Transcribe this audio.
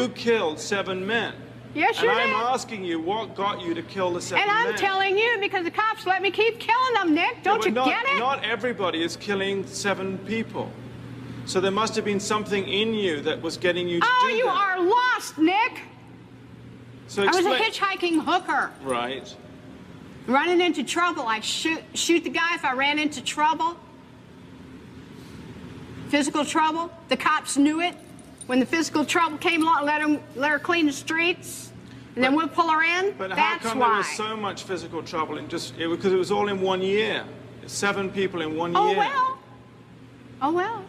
you killed 7 men. Yes, you did. did. And I'm asking you, what got you to kill the 7 men? And I'm telling you because the cops let me keep killing them, Nick. Don't you get it? Not everybody is killing 7 people. So there must have been something in you that was getting you to do that. Oh, you are lost, Nick. So I was a hitchhiking hooker. Right. Running into trouble. I shoot the guy if I ran into trouble. Physical trouble. The cops knew it. When the physical trouble came along, let her clean the streets, and then we'll pull her in. But That's how come why. there was so much physical trouble in because it was all in 1 year? 7 people in 1 year. Oh, well. Oh, well.